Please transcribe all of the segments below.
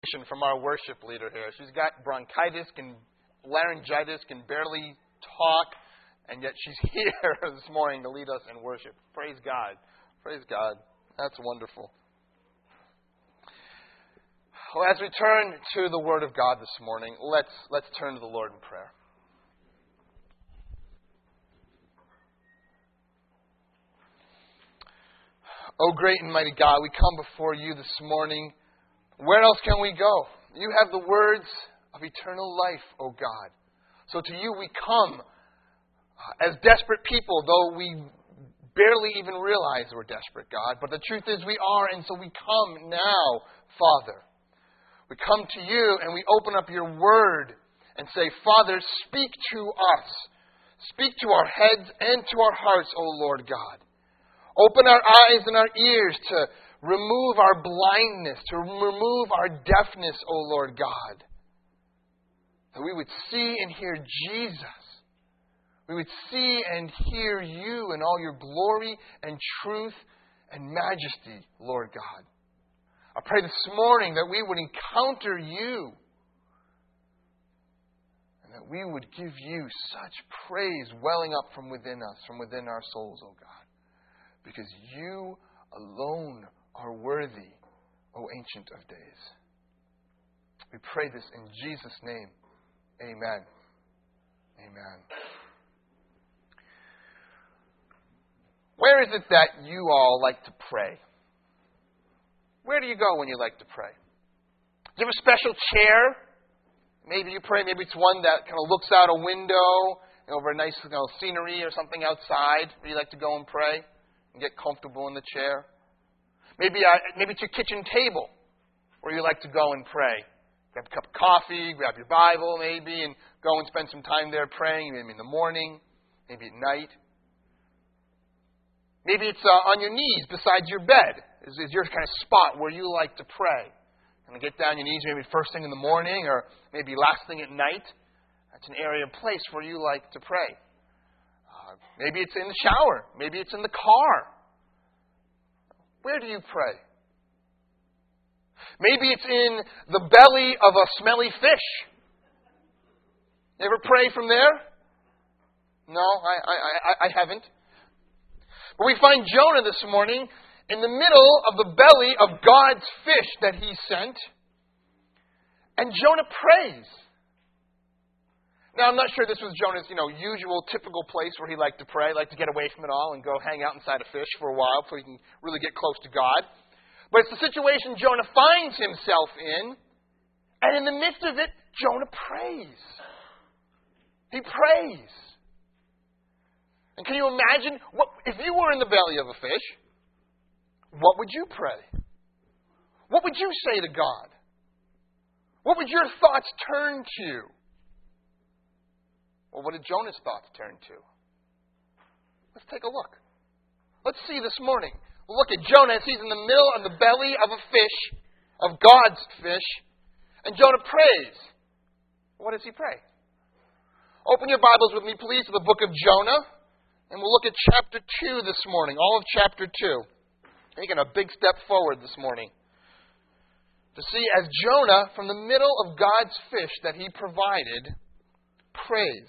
From our worship leader here. She's got bronchitis, laryngitis, can barely talk, and yet she's here this morning to lead us in worship. Praise God. Praise God. That's wonderful. Well, as we turn to the Word of God this morning, let's turn to the Lord in prayer. Oh, great and mighty God, we come before you this morning. Where else can we go? You have the words of eternal life, O God. So to you we come as desperate people, though we barely even realize we're desperate, God. But the truth is we are, and so we come now, Father. We come to you and we open up your word and say, Father, speak to us. Speak to our heads and to our hearts, O Lord God. Open our eyes and our ears to remove our blindness, to remove our deafness, O Lord God. That we would see and hear Jesus. We would see and hear you in all your glory and truth and majesty, Lord God. I pray this morning that we would encounter you and that we would give you such praise welling up from within us, from within our souls, O God. Because you alone are worthy, O Ancient of Days. We pray this in Jesus' name. Amen. Amen. Where is it that you all like to pray? Where do you go when you like to pray? Do you have a special chair? Maybe you pray, maybe it's one that kind of looks out a window over a nice scenery or something outside where you like to go and pray and get comfortable in the chair. Maybe it's your kitchen table where you like to go and pray. Grab a cup of coffee, grab your Bible maybe, and go and spend some time there praying, maybe in the morning, maybe at night. Maybe it's on your knees beside your bed is your kind of spot where you like to pray. And get down on your knees maybe first thing in the morning or maybe last thing at night. That's an area, place where you like to pray. Maybe it's in the shower. Maybe it's in the car. Where do you pray? Maybe it's in the belly of a smelly fish. You ever pray from there? No, I haven't. But we find Jonah this morning in the middle of the belly of God's fish that he sent. And Jonah prays. Now, I'm not sure this was Jonah's, usual, typical place where he liked to pray, like to get away from it all and go hang out inside a fish for a while so he can really get close to God. But it's the situation Jonah finds himself in, and in the midst of it, Jonah prays. He prays. And can you imagine, if you were in the belly of a fish, what would you pray? What would you say to God? What would your thoughts turn to? Well, what did Jonah's thoughts turn to? Let's take a look. Let's see this morning. We'll look at Jonah as he's in the middle of the belly of a fish, of God's fish, and Jonah prays. What does he pray? Open your Bibles with me, please, to the book of Jonah, and we'll look at chapter 2 this morning, all of chapter 2. Taking a big step forward this morning. To see as Jonah, from the middle of God's fish that he provided, prays.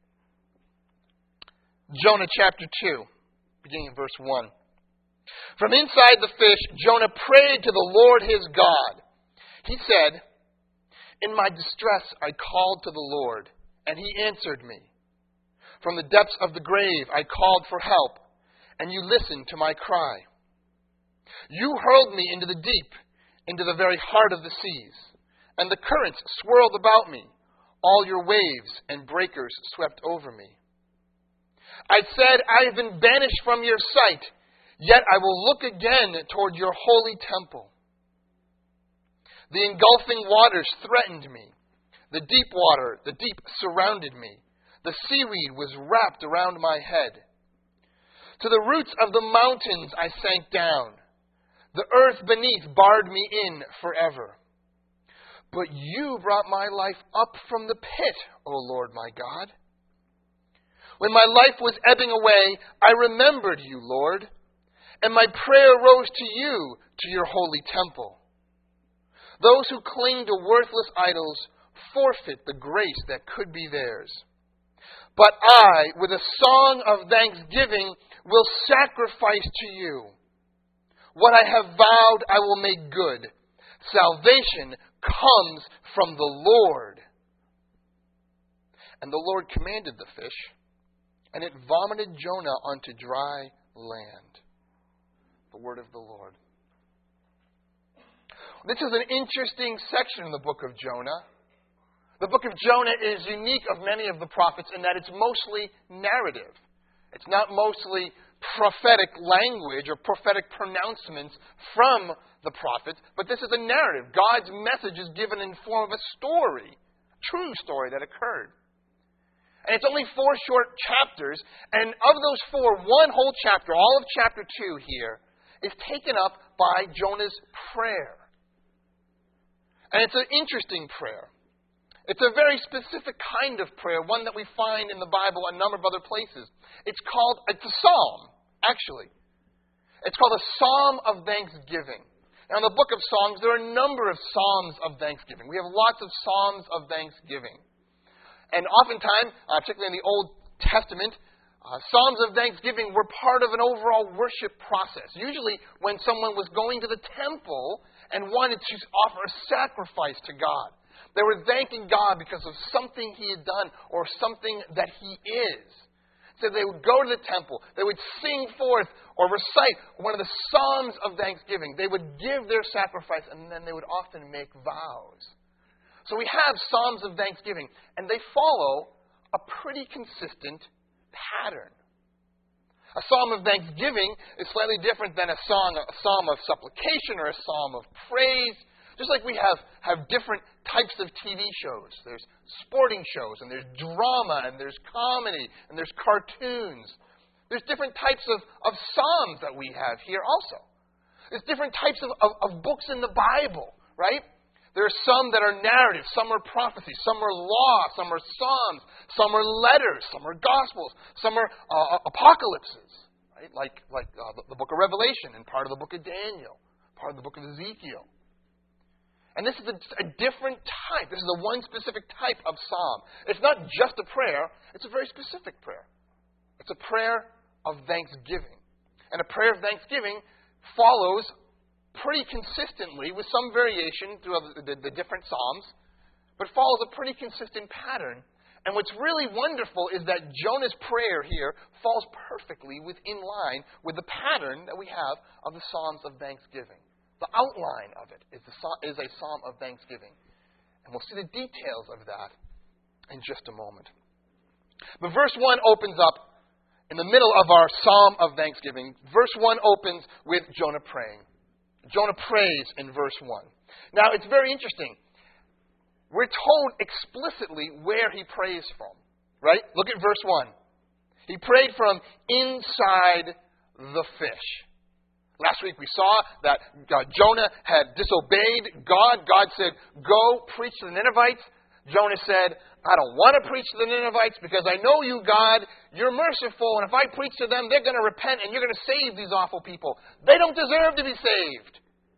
Jonah chapter 2, beginning in verse 1. From inside the fish, Jonah prayed to the Lord his God. He said, "In my distress I called to the Lord, and he answered me. From the depths of the grave I called for help, and you listened to my cry. You hurled me into the deep, into the very heart of the seas, and the currents swirled about me. All your waves and breakers swept over me. I said, I have been banished from your sight, yet I will look again toward your holy temple. The engulfing waters threatened me. The deep surrounded me. The seaweed was wrapped around my head. To the roots of the mountains I sank down. The earth beneath barred me in forever. But you brought my life up from the pit, O Lord my God. When my life was ebbing away, I remembered you, Lord, and my prayer rose to you, to your holy temple. Those who cling to worthless idols forfeit the grace that could be theirs. But I, with a song of thanksgiving, will sacrifice to you. What I have vowed I will make good. Salvation comes from the Lord. And the Lord commanded the fish, and it vomited Jonah onto dry land. The word of the Lord. This is an interesting section in the book of Jonah. The book of Jonah is unique of many of the prophets in that it's mostly narrative. It's not mostly prophetic language or prophetic pronouncements from the prophets, but this is a narrative. God's message is given in form of a story, a true story that occurred. And it's only 4 short chapters, and of those 4, one whole chapter, all of chapter 2 here, is taken up by Jonah's prayer. And it's an interesting prayer. It's a very specific kind of prayer, one that we find in the Bible a number of other places. It's a psalm, actually. It's called a psalm of thanksgiving. Now, in the book of Songs, there are a number of psalms of thanksgiving. We have lots of psalms of thanksgiving. And oftentimes, particularly in the Old Testament, psalms of thanksgiving were part of an overall worship process. Usually when someone was going to the temple and wanted to offer a sacrifice to God. They were thanking God because of something He had done or something that He is. So they would go to the temple. They would sing forth or recite one of the psalms of thanksgiving. They would give their sacrifice, and then they would often make vows. So we have psalms of thanksgiving, and they follow a pretty consistent pattern. A psalm of thanksgiving is slightly different than a psalm of supplication or a psalm of praise. Just like we have different types of TV shows. There's sporting shows, and there's drama, and there's comedy, and there's cartoons. There's different types of psalms that we have here also. There's different types of books in the Bible, right? There are some that are narrative, some are prophecy, some are law, some are psalms, some are letters, some are gospels, some are apocalypses, right? Like the book of Revelation and part of the book of Daniel, part of the book of Ezekiel. And this is a different type. This is a one specific type of psalm. It's not just a prayer. It's a very specific prayer. It's a prayer of thanksgiving. And a prayer of thanksgiving follows pretty consistently, with some variation through the different psalms, but follows a pretty consistent pattern. And what's really wonderful is that Jonah's prayer here falls perfectly in line with the pattern that we have of the psalms of thanksgiving. The outline of it is a psalm of thanksgiving. And we'll see the details of that in just a moment. But verse 1 opens up in the middle of our psalm of thanksgiving. Verse 1 opens with Jonah praying. Jonah prays in verse 1. Now, it's very interesting. We're told explicitly where he prays from. Right? Look at verse 1. He prayed from inside the fish. Last week we saw that Jonah had disobeyed God. God said, go preach to the Ninevites. Jonah said, I don't want to preach to the Ninevites because I know you, God. You're merciful, and if I preach to them, they're going to repent and you're going to save these awful people. They don't deserve to be saved.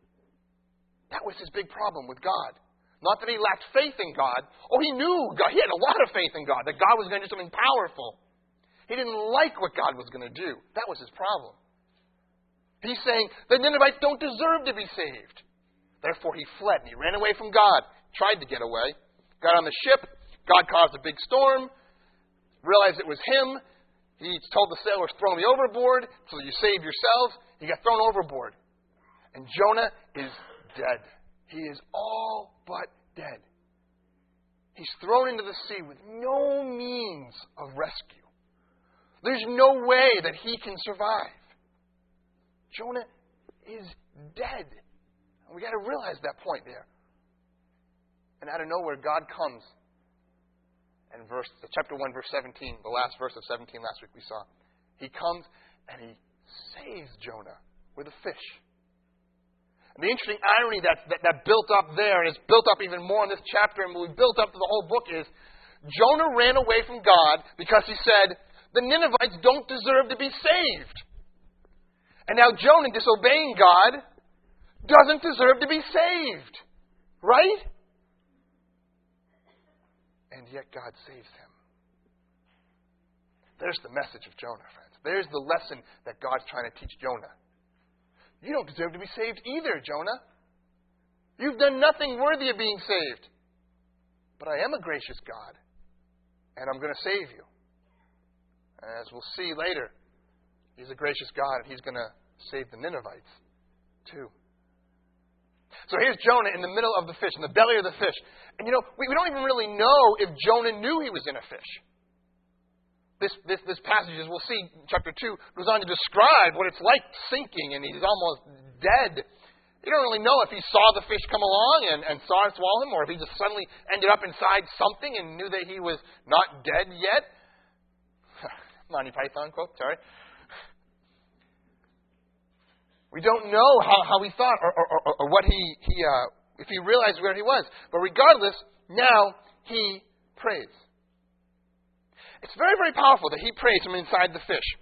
That was his big problem with God. Not that he lacked faith in God. Oh, he knew God. He had a lot of faith in God, that God was going to do something powerful. He didn't like what God was going to do. That was his problem. He's saying the Ninevites don't deserve to be saved. Therefore, he fled and he ran away from God. Tried to get away. Got on the ship. God caused a big storm. Realized it was him. He told the sailors, throw me overboard so you save yourselves. He got thrown overboard. And Jonah is dead. He is all but dead. He's thrown into the sea with no means of rescue. There's no way that he can survive. Jonah is dead. And we got to realize that point there. And out of nowhere, God comes. And chapter 1, verse 17, the last verse of 17 last week we saw. He comes and he saves Jonah with a fish. And the interesting irony that built up there, and it's built up even more in this chapter, and we built up to the whole book, is Jonah ran away from God because he said, the Ninevites don't deserve to be saved. And now Jonah, disobeying God, doesn't deserve to be saved. Right? And yet God saves him. There's the message of Jonah, friends. There's the lesson that God's trying to teach Jonah. You don't deserve to be saved either, Jonah. You've done nothing worthy of being saved. But I am a gracious God, and I'm going to save you. As we'll see later, He's a gracious God, and He's going to save the Ninevites, too. So here's Jonah in the middle of the fish, in the belly of the fish. And we don't even really know if Jonah knew he was in a fish. This passage, as we'll see, chapter 2, goes on to describe what it's like sinking, and he's almost dead. You don't really know if he saw the fish come along and saw it swallow him, or if he just suddenly ended up inside something and knew that he was not dead yet. Monty Python quote, sorry. We don't know how he thought or what if he realized where he was. But regardless, now he prays. It's very, very powerful that he prays from inside the fish.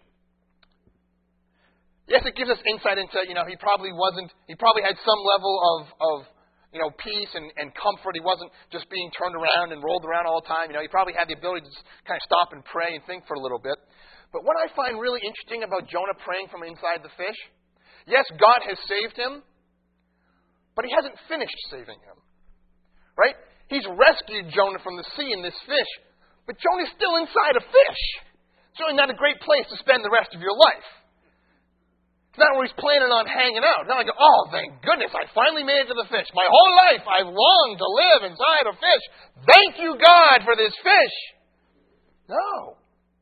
Yes, it gives us insight into, he probably had some level of peace and comfort. He wasn't just being turned around and rolled around all the time. He probably had the ability to just kind of stop and pray and think for a little bit. But what I find really interesting about Jonah praying from inside the fish, yes, God has saved him, but He hasn't finished saving him. Right? He's rescued Jonah from the sea in this fish, but Jonah's still inside a fish. It's really not a great place to spend the rest of your life. It's not where he's planning on hanging out. Not like, oh, thank goodness, I finally made it to the fish. My whole life I've longed to live inside a fish. Thank you, God, for this fish. No.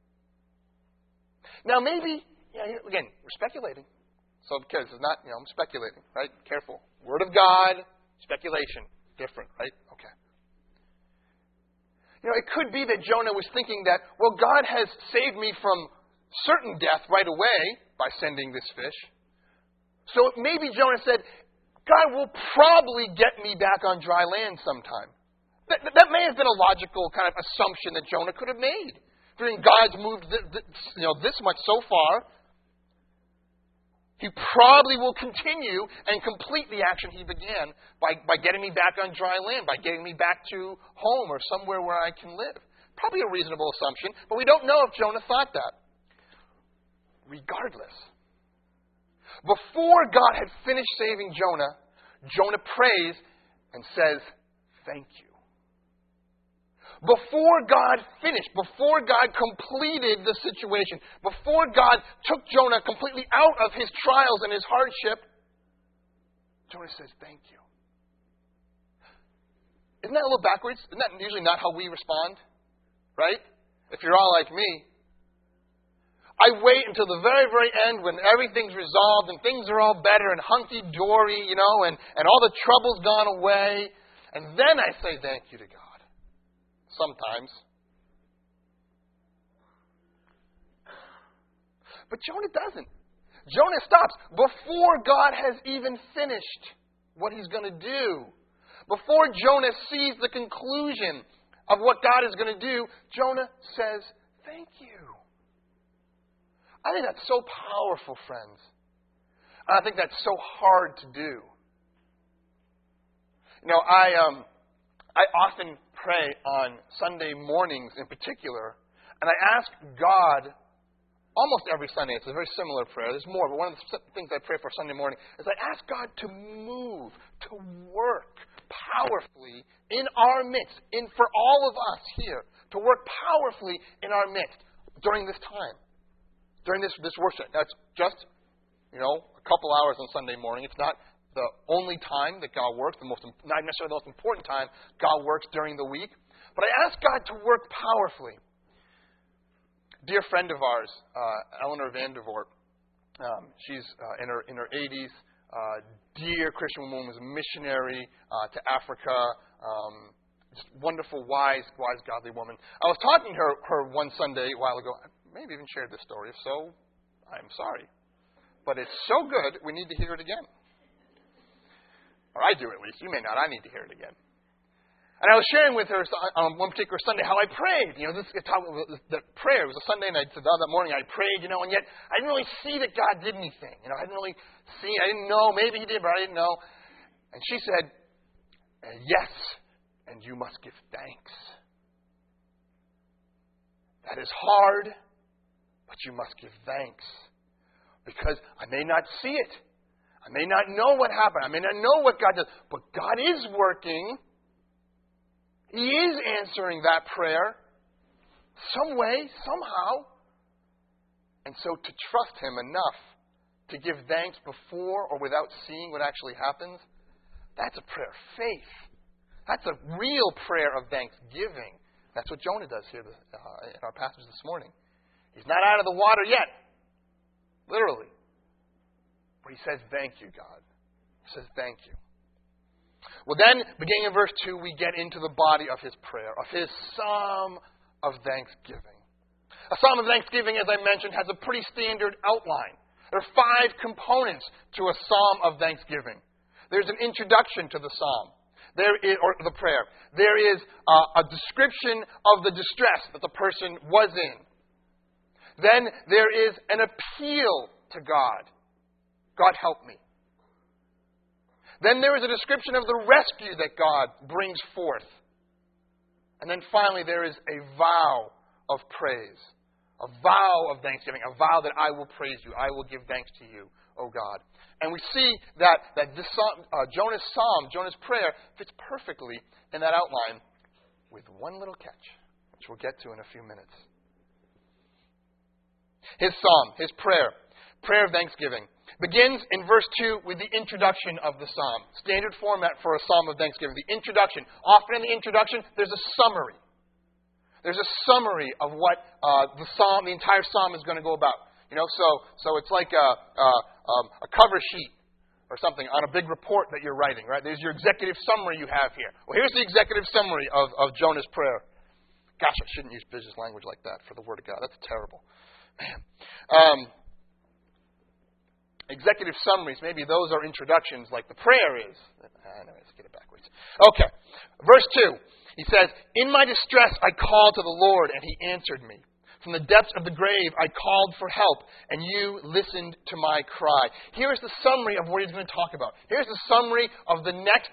Now maybe, again, we're speculating. So because it's not, I'm speculating, right? Careful. Word of God, speculation. Different, right? Okay. It could be that Jonah was thinking that, well, God has saved me from certain death right away by sending this fish. So maybe Jonah said, God will probably get me back on dry land sometime. That may have been a logical kind of assumption that Jonah could have made. During God's moved this much so far, He probably will continue and complete the action He began by getting me back on dry land, by getting me back to home or somewhere where I can live. Probably a reasonable assumption, but we don't know if Jonah thought that. Regardless, before God had finished saving Jonah, Jonah prays and says, thank you. Before God finished, before God completed the situation, before God took Jonah completely out of his trials and his hardship, Jonah says, thank you. Isn't that a little backwards? Isn't that usually not how we respond? Right? If you're all like me, I wait until the very, very end when everything's resolved and things are all better and hunky-dory, and all the trouble's gone away, and then I say thank you to God. Sometimes. But Jonah doesn't. Jonah stops before God has even finished what He's going to do. Before Jonah sees the conclusion of what God is going to do, Jonah says, thank you. I think that's so powerful, friends. And I think that's so hard to do. I often pray on Sunday mornings in particular, and I ask God almost every Sunday. It's a very similar prayer. There's more, but one of the things I pray for Sunday morning is I ask God to move, to work powerfully in our midst, for all of us here, to work powerfully in our midst during this time, during this worship. That's just, a couple hours on Sunday morning. It's not the only time that God works, not necessarily the most important time God works during the week. But I ask God to work powerfully. Dear friend of ours, Eleanor Vandervoort, she's in her 80s, dear Christian woman, was a missionary to Africa, just wonderful, wise, godly woman. I was talking to her one Sunday a while ago. I maybe even shared this story, if so, I'm sorry. But it's so good, we need to hear it again. Or I do at least. You may not. I need to hear it again. And I was sharing with her on one particular Sunday how I prayed. The prayer. It was a Sunday night. So that morning I prayed, and yet I didn't really see that God did anything. I didn't really see. I didn't know. Maybe He did, but I didn't know. And she said, And yes, and you must give thanks. That is hard, but you must give thanks. Because I may not see it. I may not know what happened. I may not know what God does. But God is working. He is answering that prayer some way, somehow. And so to trust Him enough to give thanks before or without seeing what actually happens, that's a prayer of faith. That's a real prayer of thanksgiving. That's what Jonah does here in our passage this morning. He's not out of the water yet. Literally. But he says, thank you, God. He says, thank you. Well, then, beginning in verse 2, we get into the body of his prayer, of his psalm of thanksgiving. A psalm of thanksgiving, as I mentioned, has a pretty standard outline. There are 5 components to a psalm of thanksgiving. There's an introduction to the psalm, or the prayer. There is a description of the distress that the person was in. Then there is an appeal to God. God, help me. Then there is a description of the rescue that God brings forth. And then finally there is a vow of praise. A vow of thanksgiving. A vow that I will praise you. I will give thanks to you, O God. And we see that this Jonah's psalm, Jonah's prayer, fits perfectly in that outline with one little catch, which we'll get to in a few minutes. His psalm, his prayer of thanksgiving, begins in verse 2 with the introduction of the psalm. Standard format for a psalm of thanksgiving. The introduction. Often in the introduction, there's a summary. There's a summary of what the entire psalm is going to go about. So it's like a cover sheet or something on a big report that you're writing, right? There's your executive summary you have here. Well, here's the executive summary of Jonah's prayer. Gosh, I shouldn't use business language like that for the Word of God. That's terrible. Man. Executive summaries, maybe those are introductions like the prayer is. Anyways, get it backwards. Okay. Verse 2. He says, in my distress I called to the Lord, and He answered me. From the depths of the grave I called for help, and you listened to my cry. Here's the summary of what he's going to talk about. Here's the summary of the next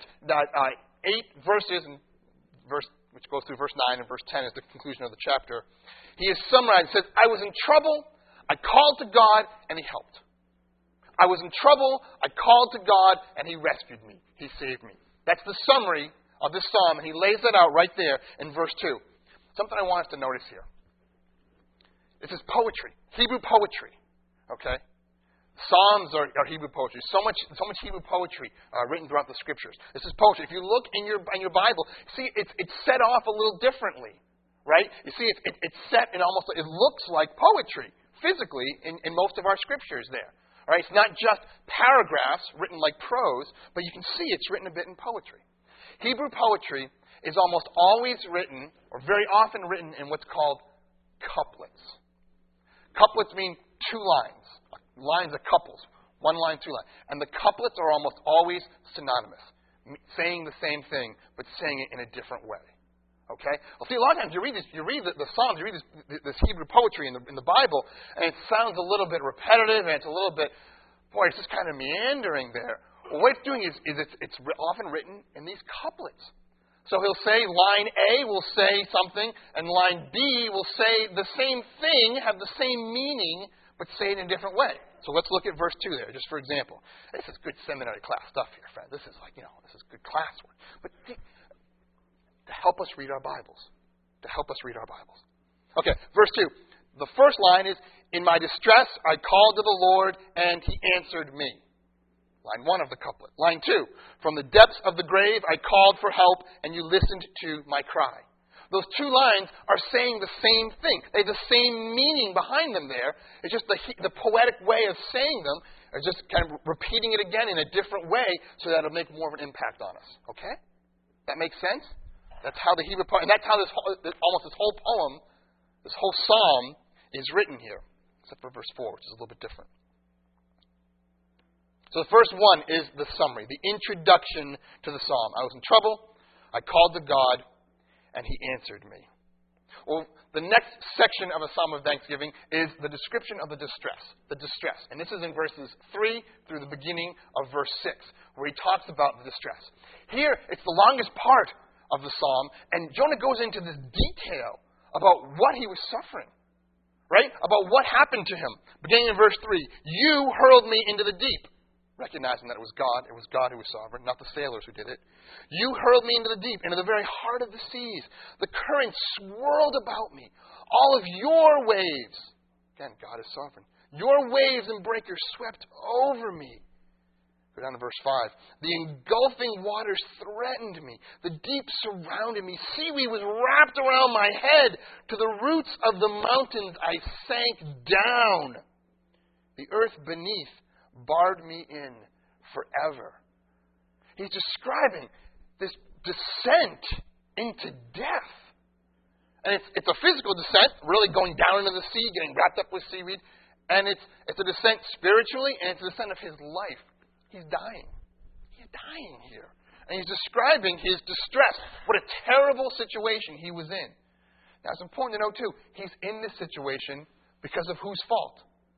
8 verses, which goes through verse 9 and verse 10 is the conclusion of the chapter. He is summarized. He says, I was in trouble, I called to God, and He helped. I was in trouble, I called to God, and He rescued me. He saved me. That's the summary of this psalm, and he lays that out right there in verse 2. Something I want us to notice here. This is poetry, Hebrew poetry. Okay? Psalms are Hebrew poetry. So much Hebrew poetry written throughout the Scriptures. This is poetry. If you look in your Bible, see it's set off a little differently, right? You see it's set in almost, it looks like poetry physically in most of our Scriptures there. All right? It's not just paragraphs written like prose, but you can see it's written a bit in poetry. Hebrew poetry is almost always written, or very often written, in what's called couplets. Couplets mean 2 lines. Lines of couples. 1 line, 2 lines. And the couplets are almost always synonymous. Saying the same thing, but saying it in a different way. Okay? Well, see, a lot of times you read the Psalms, you read this Hebrew poetry in the Bible, and it sounds a little bit repetitive, and it's a little bit, it's just kind of meandering there. Well, what it's doing is it's often written in these couplets. So he'll say, line A will say something, and line B will say the same thing, have the same meaning, but say it in a different way. So let's look at verse 2 there, just for example. This is good seminary class stuff here, friend. This is this is good classwork. But to help us read our Bibles. Okay, verse 2. The first line is, in my distress I called to the Lord, and He answered me. Line 1 of the couplet. Line 2. From the depths of the grave I called for help, and you listened to my cry. Those 2 lines are saying the same thing. They have the same meaning behind them there. It's just the poetic way of saying them is just kind of repeating it again in a different way so that it'll make more of an impact on us. Okay? That makes sense? That's how the Hebrew poem, and that's how this whole poem, this whole psalm is written here, except for verse 4, which is a little bit different. So the first one is the summary, the introduction to the psalm. I was in trouble, I called to God, and He answered me. Well, the next section of a psalm of thanksgiving is the description of the distress. The distress. And this is in verses 3 through the beginning of verse 6, where he talks about the distress. Here, it's the longest part of the psalm, and Jonah goes into this detail about what he was suffering. Right? About what happened to him. Beginning in verse 3, you hurled me into the deep. Recognizing that it was God who was sovereign, not the sailors who did it. You hurled me into the deep, into the very heart of the seas. The currents swirled about me. All of your waves, again, God is sovereign. Your waves and breakers swept over me. Go down to verse 5. The engulfing waters threatened me. The deep surrounded me. Seaweed was wrapped around my head. To the roots of the mountains I sank down. The earth beneath barred me in forever. He's describing this descent into death. And it's a physical descent, really going down into the sea, getting wrapped up with seaweed. And it's a descent spiritually, and it's a descent of his life. He's dying. He's dying here. And he's describing his distress. What a terrible situation he was in. Now, it's important to note, too, he's in this situation because of whose fault?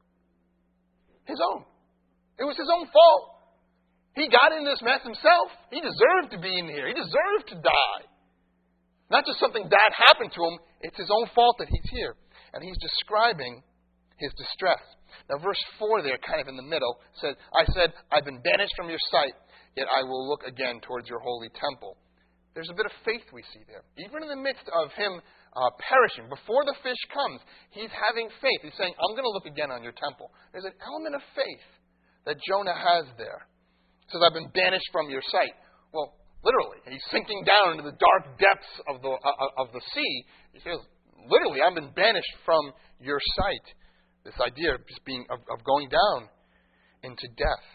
His own. It was his own fault. He got in this mess himself. He deserved to be in here. He deserved to die. Not just something bad happened to him. It's his own fault that he's here. And he's describing his distress. Now, verse 4 there, kind of in the middle, says, I said, I've been banished from your sight, yet I will look again towards your holy temple. There's a bit of faith we see there. Even in the midst of him perishing, before the fish comes, he's having faith. He's saying, I'm going to look again on your temple. There's an element of faith that Jonah has there. He says, I've been banished from your sight. Well, literally, he's sinking down into the dark depths of the sea. He says, literally, I've been banished from your sight. This idea of just of going down into death.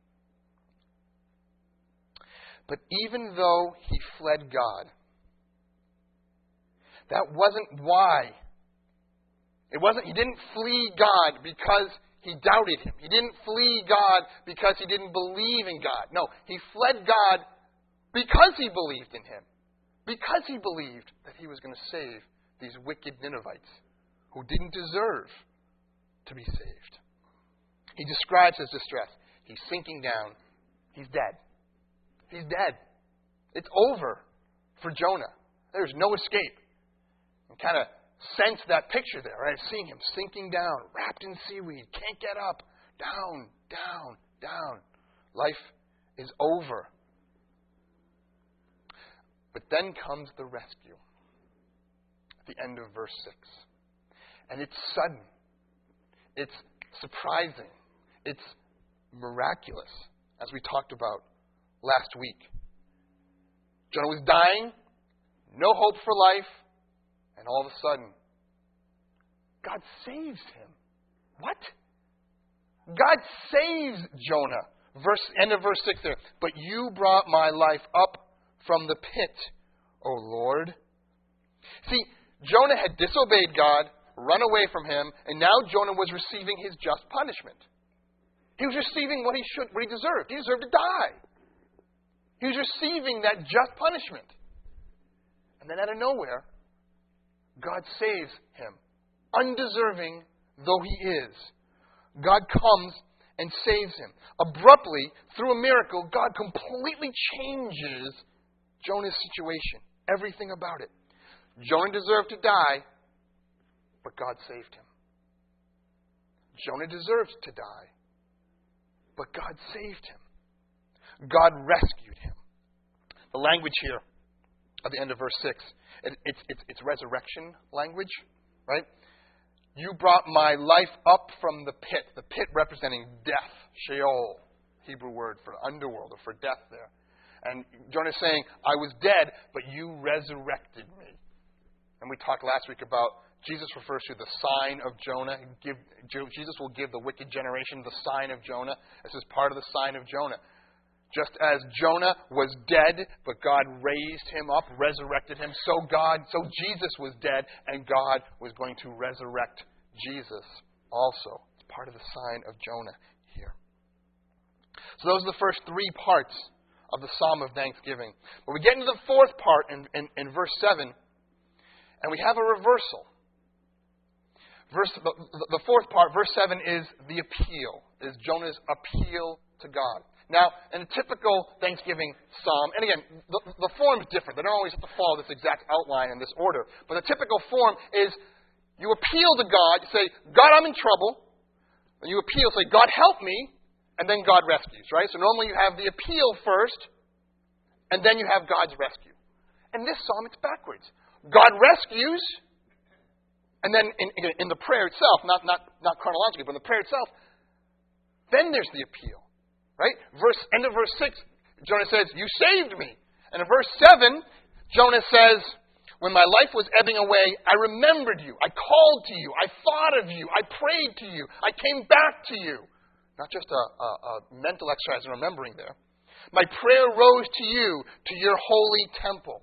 But even though he fled God, that wasn't why. He didn't flee God because he doubted him. He didn't flee God because he didn't believe in God. No, he fled God because he believed in him. Because he believed that he was going to save these wicked Ninevites who didn't deserve to be saved. He describes his distress. He's sinking down. He's dead. He's dead. It's over for Jonah. There's no escape. And kind of sense that picture there, right? Seeing him sinking down, wrapped in seaweed, can't get up, down, down, down. Life is over. But then comes the rescue at the end of verse 6. And it's sudden. It's surprising. It's miraculous, as we talked about last week. Jonah was dying, no hope for life, and all of a sudden, God saves him. What? God saves Jonah. End of verse 6 there. But you brought my life up from the pit, O Lord. See, Jonah had disobeyed God, run away from him, and now Jonah was receiving his just punishment. He was receiving what he deserved. He deserved to die. He was receiving that just punishment. And then out of nowhere, God saves him. Undeserving though he is, God comes and saves him. Abruptly, through a miracle, God completely changes Jonah's situation. Everything about it. Jonah deserved to die, but God saved him. Jonah deserves to die, but God saved him. God rescued him. The language here at the end of verse 6, it's resurrection language, right? You brought my life up from the pit representing death, Sheol, Hebrew word for underworld or for death there. And Jonah is saying, I was dead, but you resurrected me. And we talked last week about Jesus refers to the sign of Jonah. Jesus will give the wicked generation the sign of Jonah. This is part of the sign of Jonah. Just as Jonah was dead, but God raised him up, resurrected him, so Jesus was dead, and God was going to resurrect Jesus also. It's part of the sign of Jonah here. So those are the first three parts of the Psalm of Thanksgiving. But we get into the fourth part in verse 7, And we have a reversal. The fourth part, verse 7, is the appeal, is Jonah's appeal to God. Now, in a typical Thanksgiving psalm, and again, the form is different. They don't always have to follow this exact outline in this order. But the typical form is you appeal to God, you say, God, I'm in trouble. And you appeal, say, God, help me. And then God rescues, right? So normally you have the appeal first, and then you have God's rescue. In this psalm, it's backwards. God rescues, and then in the prayer itself, not chronologically, but in the prayer itself, then there's the appeal, right? End of verse 6, Jonah says, you saved me. And in verse 7, Jonah says, when my life was ebbing away, I remembered you. I called to you. I thought of you. I prayed to you. I came back to you. Not just a mental exercise in remembering there. My prayer rose to you, to your holy temple.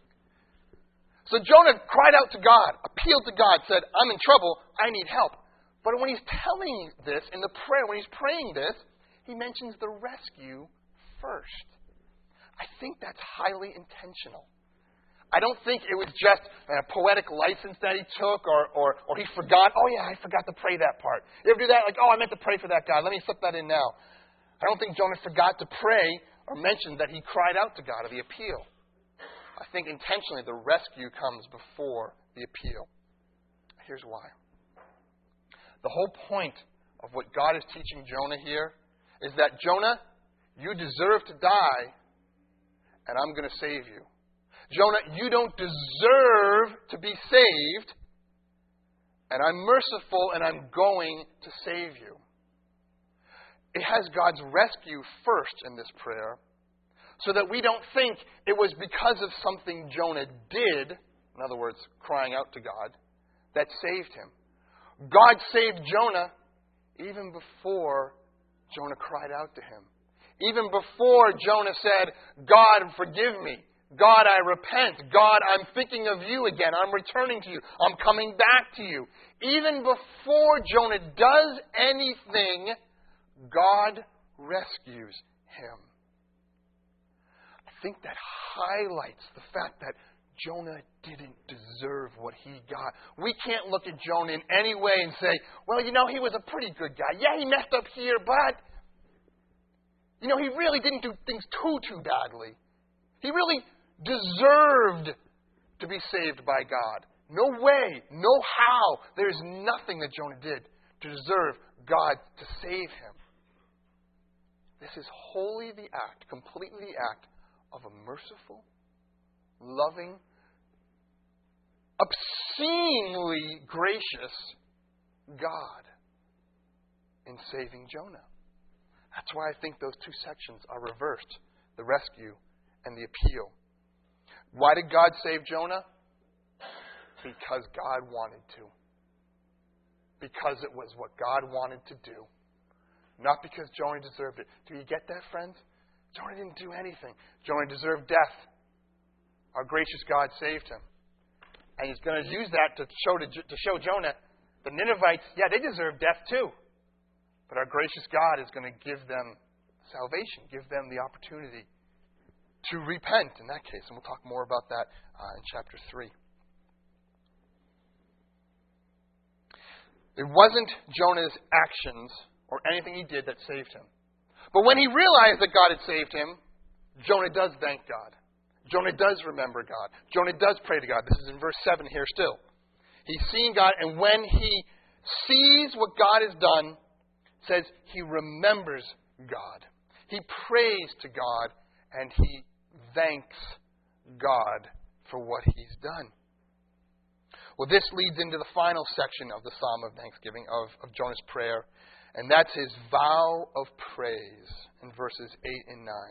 So Jonah cried out to God, appealed to God, said, I'm in trouble, I need help. But when he's telling this in the prayer, when he's praying this, he mentions the rescue first. I think that's highly intentional. I don't think it was just a poetic license that he took or he forgot. Oh, yeah, I forgot to pray that part. You ever do that? Like, oh, I meant to pray for that guy. Let me slip that in now. I don't think Jonah forgot to pray or mention that he cried out to God of the appeal. I think intentionally the rescue comes before the appeal. Here's why. The whole point of what God is teaching Jonah here is that, Jonah, you deserve to die, and I'm going to save you. Jonah, you don't deserve to be saved, and I'm merciful, and I'm going to save you. It has God's rescue first in this prayer, so that we don't think it was because of something Jonah did, in other words, crying out to God, that saved him. God saved Jonah even before Jonah cried out to him. Even before Jonah said, God, forgive me. God, I repent. God, I'm thinking of you again. I'm returning to you. I'm coming back to you. Even before Jonah does anything, God rescues him. I think that highlights the fact that Jonah didn't deserve what he got. We can't look at Jonah in any way and say, well, he was a pretty good guy. Yeah, he messed up here, but, he really didn't do things too badly. He really deserved to be saved by God. No way, no how. There's nothing that Jonah did to deserve God to save him. This is wholly the act, completely the act of a merciful, loving, obscenely gracious God in saving Jonah. That's why I think those two sections are reversed, the rescue and the appeal. Why did God save Jonah? Because God wanted to. Because it was what God wanted to do. Not because Jonah deserved it. Do you get that, friends? Jonah didn't do anything. Jonah deserved death. Our gracious God saved him. And he's going to use that to show Jonah, the Ninevites, they deserve death too. But our gracious God is going to give them salvation, give them the opportunity to repent in that case. And we'll talk more about that in chapter 3. It wasn't Jonah's actions or anything he did that saved him. But when he realized that God had saved him, Jonah does thank God. Jonah does remember God. Jonah does pray to God. This is in verse 7 here still. He's seeing God, and when he sees what God has done, it says he remembers God. He prays to God, and he thanks God for what he's done. Well, this leads into the final section of the Psalm of Thanksgiving, of Jonah's prayer, and that's his vow of praise in verses 8 and 9.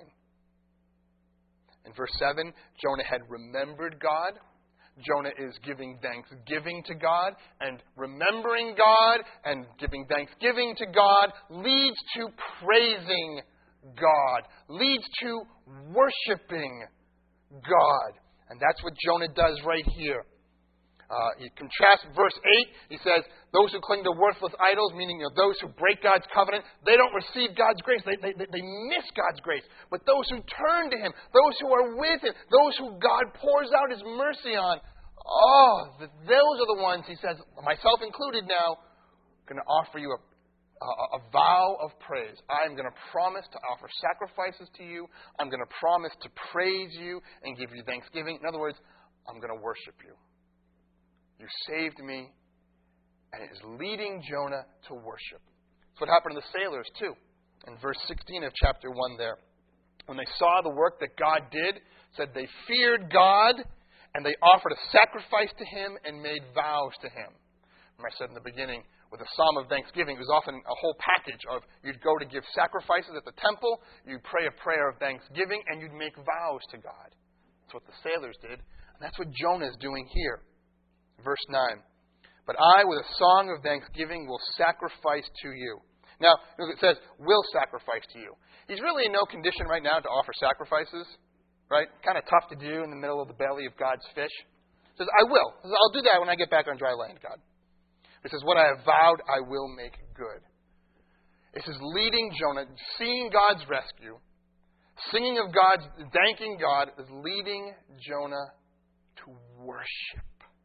In verse 7, Jonah had remembered God. Jonah is giving thanksgiving to God, and remembering God and giving thanksgiving to God leads to praising God, leads to worshiping God. And that's what Jonah does right here. He contrasts verse 8. He says, those who cling to worthless idols, meaning those who break God's covenant, they don't receive God's grace. They miss God's grace. But those who turn to Him, those who are with Him, those who God pours out His mercy on, those are the ones, he says, myself included now, going to offer you a vow of praise. I'm going to promise to offer sacrifices to you. I'm going to promise to praise you and give you thanksgiving. In other words, I'm going to worship you. You saved me, and it is leading Jonah to worship. That's what happened to the sailors, too. In verse 16 of chapter 1 there. When they saw the work that God did, said they feared God, and they offered a sacrifice to Him and made vows to Him. Remember I said in the beginning, with a psalm of thanksgiving, it was often a whole package of you'd go to give sacrifices at the temple, you'd pray a prayer of thanksgiving, and you'd make vows to God. That's what the sailors did, and that's what Jonah is doing here. Verse 9. But I, with a song of thanksgiving, will sacrifice to you. Now, it says, will sacrifice to you. He's really in no condition right now to offer sacrifices, right? Kind of tough to do in the middle of the belly of God's fish. He says, I will. He says, I'll do that when I get back on dry land, God. He says, what I have vowed, I will make good. This is leading Jonah, seeing God's rescue, singing of God's, thanking God, is leading Jonah to worship.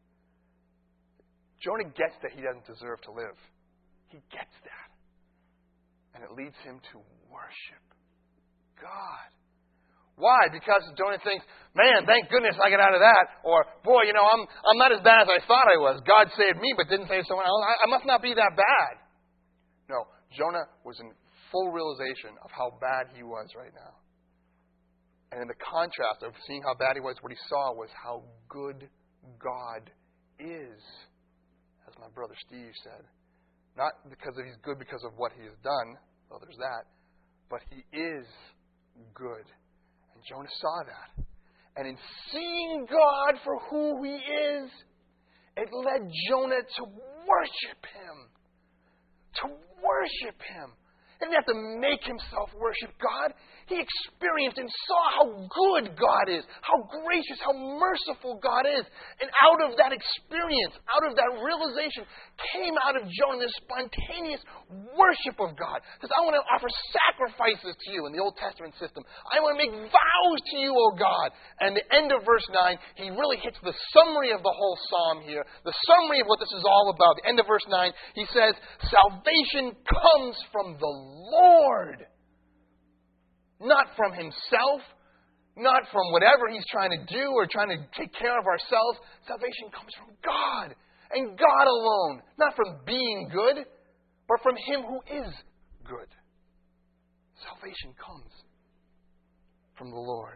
Jonah gets that he doesn't deserve to live. He gets that. And it leads him to worship God. Why? Because Jonah thinks, man, thank goodness I got out of that. Or, boy, I'm not as bad as I thought I was. God saved me but didn't save someone else. I must not be that bad. No, Jonah was in full realization of how bad he was right now. And in the contrast of seeing how bad he was, what he saw was how good God is. As my brother Steve said. Not because he's good because of what he has done, though there's that, but he is good. And Jonah saw that. And in seeing God for who He is, it led Jonah to worship Him. To worship Him. He didn't have to make himself worship God. He experienced and saw how good God is, how gracious, how merciful God is. And out of that experience, out of that realization, came out of Jonah this spontaneous worship of God. He says, I want to offer sacrifices to you in the Old Testament system. I want to make vows to you, O God. And the end of verse 9, he really hits the summary of the whole psalm here, the summary of what this is all about. The end of verse 9, he says, salvation comes from the Lord. Not from himself, not from whatever he's trying to do or trying to take care of ourselves. Salvation comes from God and God alone. Not from being good, but from Him who is good. Salvation comes from the Lord.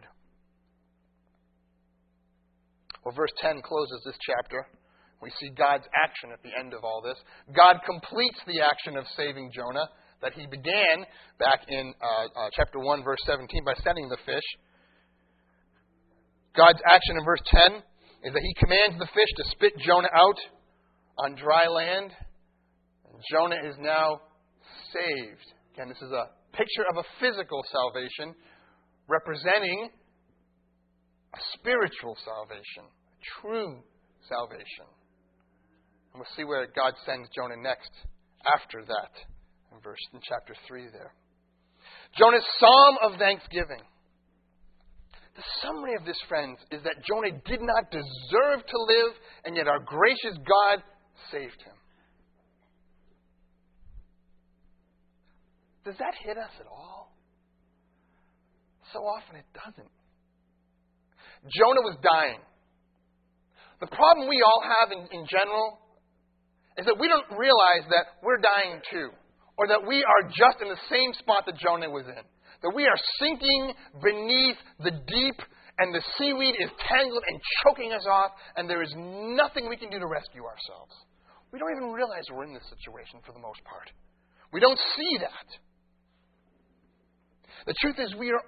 Well, verse 10 closes this chapter. We see God's action at the end of all this. God completes the action of saving Jonah that He began back in chapter 1, verse 17, by sending the fish. God's action in verse 10 is that He commands the fish to spit Jonah out on dry land. And Jonah is now saved. Again, this is a picture of a physical salvation representing a spiritual salvation, a true salvation. And we'll see where God sends Jonah next after that. In chapter 3 there. Jonah's psalm of thanksgiving. The summary of this, friends, is that Jonah did not deserve to live, and yet our gracious God saved him. Does that hit us at all? So often it doesn't. Jonah was dying. The problem we all have in general is that we don't realize that we're dying too. Or that we are just in the same spot that Jonah was in. That we are sinking beneath the deep and the seaweed is tangled and choking us off and there is nothing we can do to rescue ourselves. We don't even realize we're in this situation for the most part. We don't see that. The truth is we are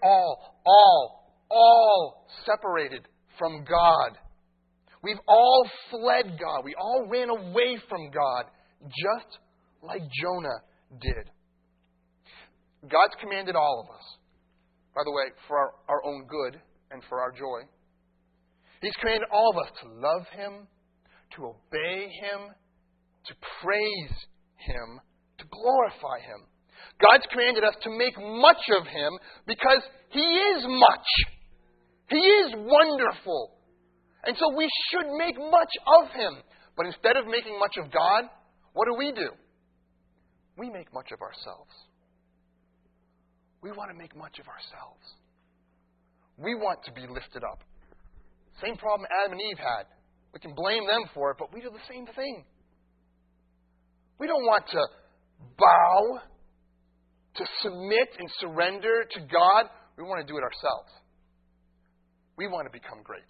all separated from God. We've all fled God. We all ran away from God just like Jonah did. God's commanded all of us, by the way, for our own good and for our joy. He's commanded all of us to love Him, to obey Him, to praise Him, to glorify Him. God's commanded us to make much of Him because He is much. He is wonderful. And so we should make much of Him. But instead of making much of God, what do? We make much of ourselves. We want to make much of ourselves. We want to be lifted up. Same problem Adam and Eve had. We can blame them for it, but we do the same thing. We don't want to bow, to submit and surrender to God. We want to do it ourselves. We want to become great.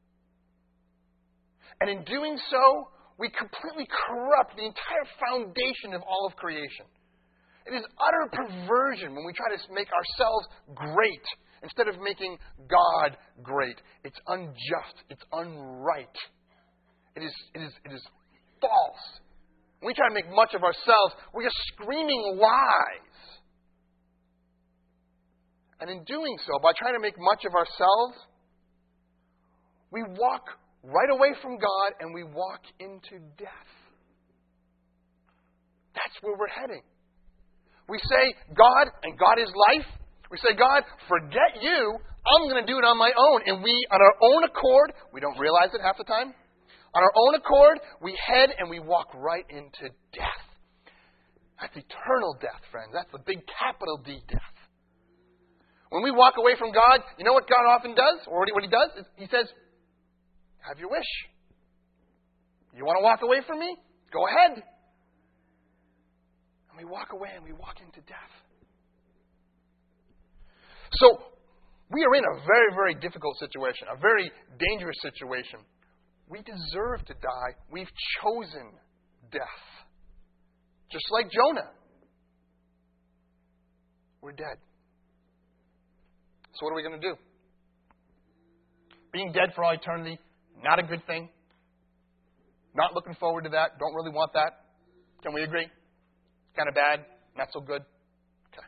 And in doing so, we completely corrupt the entire foundation of all of creation. It is utter perversion when we try to make ourselves great instead of making God great. It's unjust. It's unright. It is false. When we try to make much of ourselves, we are screaming lies. And in doing so, by trying to make much of ourselves, we walk right away from God and we walk into death. That's where we're heading. We say, God, and God is life. We say, God, forget you. I'm going to do it on my own. And we, on our own accord, we don't realize it half the time. On our own accord, we head and we walk right into death. That's eternal death, friends. That's the big capital D death. When we walk away from God, you know what God often does? Or what He does? He says, have your wish. You want to walk away from me? Go ahead. And we walk away and we walk into death. So, we are in a very, very difficult situation, a very dangerous situation. We deserve to die. We've chosen death. Just like Jonah. We're dead. So what are we going to do? Being dead for all eternity, not a good thing. Not looking forward to that. Don't really want that. Can we agree? Kind of bad. Not so good. Okay.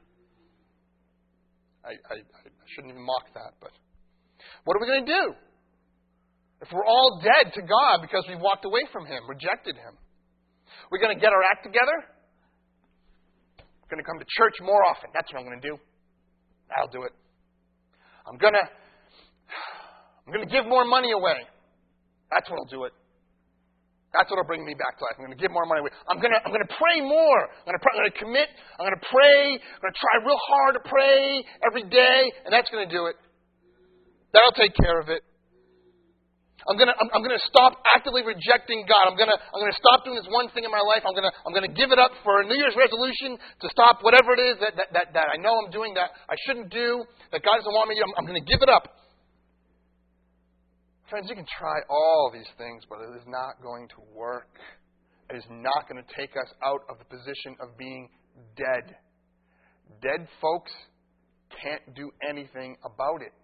I shouldn't even mock that, but what are we going to do? If we're all dead to God because we've walked away from Him, rejected Him, we're going to get our act together? We're going to come to church more often. That's what I'm going to do. I'll do it. I'm going to give more money away. That's what'll do it. That's what'll bring me back to life. I'm going to give more money away. I'm going to pray more. I'm going to commit. I'm going to pray. I'm going to try real hard to pray every day, and that's going to do it. That'll take care of it. I'm going to stop actively rejecting God. I'm going to stop doing this one thing in my life. I'm going to give it up for a New Year's resolution to stop whatever it is that I know I'm doing that I shouldn't do, that God doesn't want me to do. I'm going to give it up. Friends, you can try all these things, but it is not going to work. It is not going to take us out of the position of being dead. Dead folks can't do anything about it.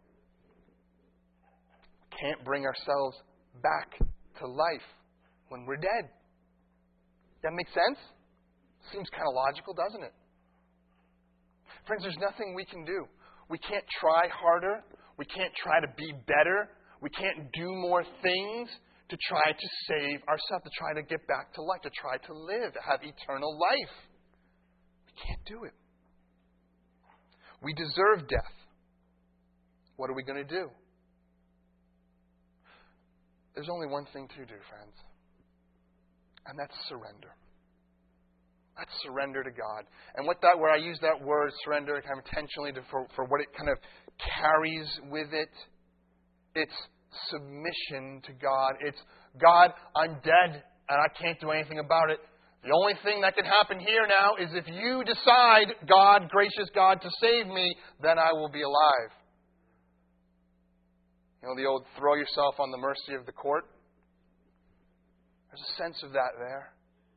Can't bring ourselves back to life when we're dead. That makes sense? Seems kind of logical, doesn't it? Friends, there's nothing we can do. We can't try harder. We can't try to be better. We can't do more things to try to save ourselves, to try to get back to life, to try to live, to have eternal life. We can't do it. We deserve death. What are we going to do? There's only one thing to do, friends. And that's surrender. That's surrender to God. And where I use that word surrender kind of intentionally for what it kind of carries with it, it's submission to God. It's, God, I'm dead and I can't do anything about it. The only thing that can happen here now is if you decide, God, gracious God, to save me, then I will be alive. You know, the old throw yourself on the mercy of the court. There's a sense of that there.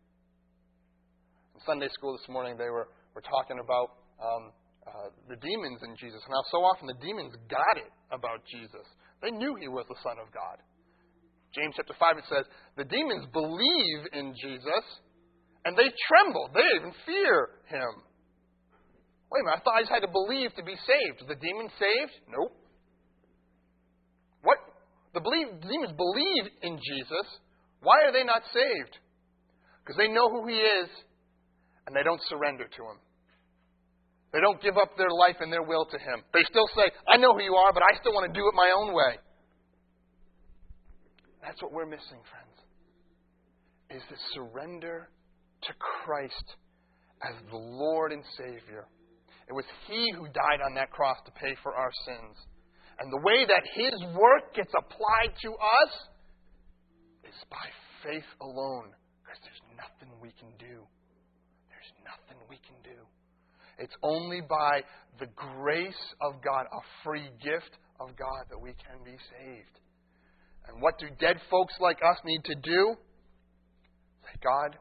In Sunday school this morning, they were talking about the demons in Jesus. Now, so often the demons got it about Jesus. They knew He was the Son of God. James chapter 5, it says, the demons believe in Jesus, and they tremble. They even fear Him. Wait a minute, I thought I just had to believe to be saved. Is the demon saved? Nope. What? The demons believe in Jesus. Why are they not saved? Because they know who He is, and they don't surrender to Him. They don't give up their life and their will to Him. They still say, I know who you are, but I still want to do it my own way. That's what we're missing, friends, is the surrender to Christ as the Lord and Savior. It was He who died on that cross to pay for our sins. And the way that His work gets applied to us is by faith alone. Because there's nothing we can do. There's nothing we can do. It's only by the grace of God, a free gift of God, that we can be saved. And what do dead folks like us need to do? Say, God,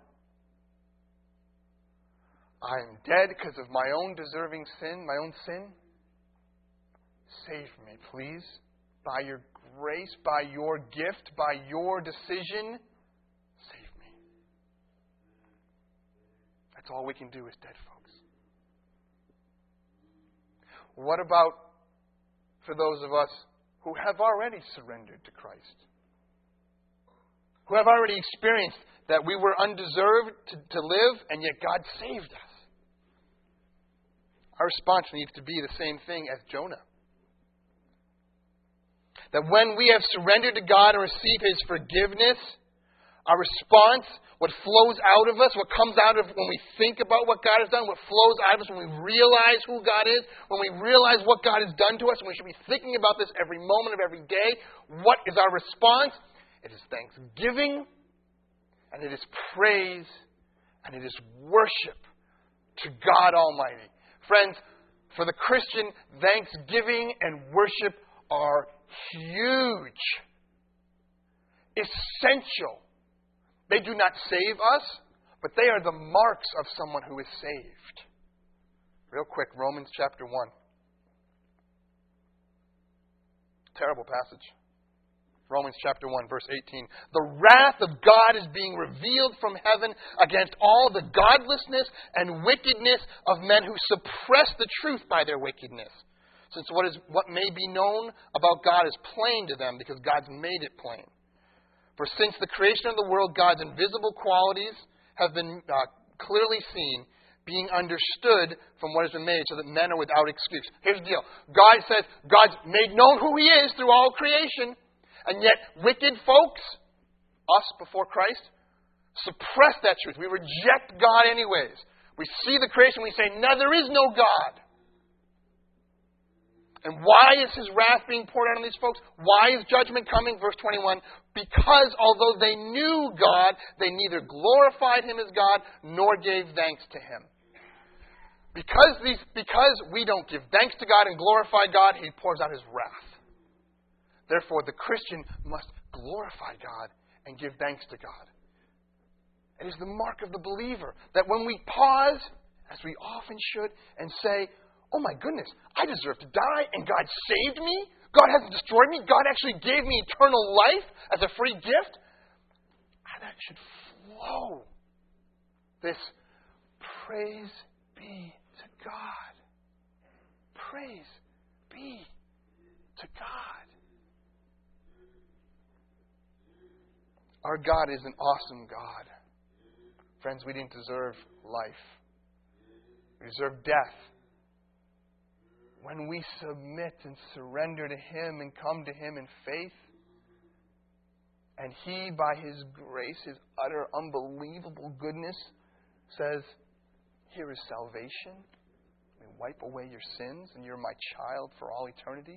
I am dead because of my own deserving sin, my own sin. Save me, please. By your grace, by your gift, by your decision, save me. That's all we can do as dead folks. What about for those of us who have already surrendered to Christ? Who have already experienced that we were undeserved to live, and yet God saved us. Our response needs to be the same thing as Jonah. That when we have surrendered to God and received His forgiveness, our response, what flows out of us, what comes out of when we think about what God has done, what flows out of us when we realize who God is, when we realize what God has done to us, and we should be thinking about this every moment of every day, what is our response? It is thanksgiving, and it is praise, and it is worship to God Almighty. Friends, for the Christian, thanksgiving and worship are huge, essential. They do not save us, but they are the marks of someone who is saved. Real quick, Romans chapter 1. Terrible passage. Romans chapter 1, verse 18. The wrath of God is being revealed from heaven against all the godlessness and wickedness of men who suppress the truth by their wickedness. Since what may be known about God is plain to them because God's made it plain. For since the creation of the world, God's invisible qualities have been clearly seen, being understood from what has been made, so that men are without excuse. Here's the deal. God says God's made known who He is through all creation, and yet wicked folks, us before Christ, suppress that truth. We reject God anyways. We see the creation, we say, no, there is no God. And why is His wrath being poured out on these folks? Why is judgment coming? Verse 21, because although they knew God, they neither glorified Him as God nor gave thanks to Him. Because we don't give thanks to God and glorify God, He pours out His wrath. Therefore, the Christian must glorify God and give thanks to God. It is the mark of the believer that when we pause, as we often should, and say, oh my goodness, I deserve to die and God saved me? God hasn't destroyed me? God actually gave me eternal life as a free gift? That should flow. This praise be to God. Praise be to God. Our God is an awesome God. Friends, we didn't deserve life. We deserve death. When we submit and surrender to Him and come to Him in faith, and He, by His grace, His utter unbelievable goodness, says, here is salvation. Let me wipe away your sins, and you're my child for all eternity.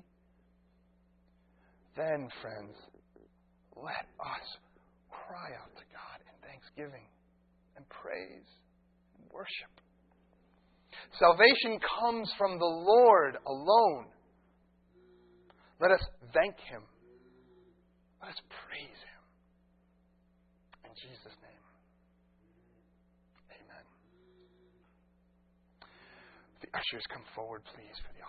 Then, friends, let us cry out to God in thanksgiving and praise and worship. Salvation comes from the Lord alone. Let us thank Him. Let us praise Him. In Jesus' name. Amen. The ushers come forward, please, for the offering.